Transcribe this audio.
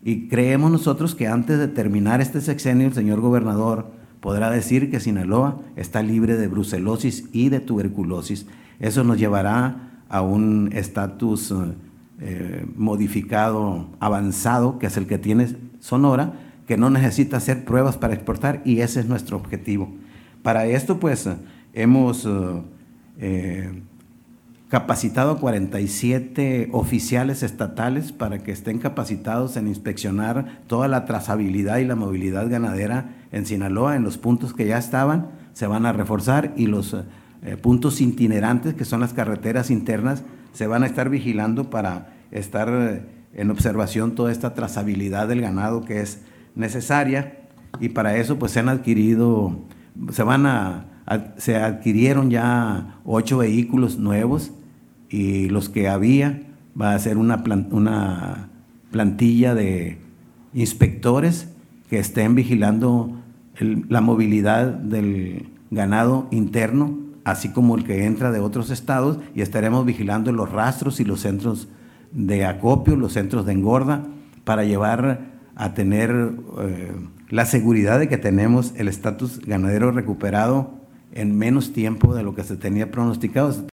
Y creemos nosotros que antes de terminar este sexenio, el señor gobernador podrá decir que Sinaloa está libre de brucelosis y de tuberculosis. Eso nos llevará a un estatus modificado, avanzado, que es el que tiene Sonora, que no necesita hacer pruebas para exportar, y ese es nuestro objetivo. Para esto, pues, hemos capacitado a 47 oficiales estatales para que estén capacitados en inspeccionar toda la trazabilidad y la movilidad ganadera en Sinaloa. En los puntos que ya estaban se van a reforzar, y los puntos itinerantes, que son las carreteras internas, se van a estar vigilando para estar en observación toda esta trazabilidad del ganado que es necesaria. Y para eso pues se adquirieron ya 8 vehículos nuevos, y los que había va a ser una plantilla de inspectores que estén vigilando la movilidad del ganado interno, así como el que entra de otros estados, y estaremos vigilando los rastros y los centros de acopio, los centros de engorda, para llevar a tener la seguridad de que tenemos el estatus ganadero recuperado en menos tiempo de lo que se tenía pronosticado.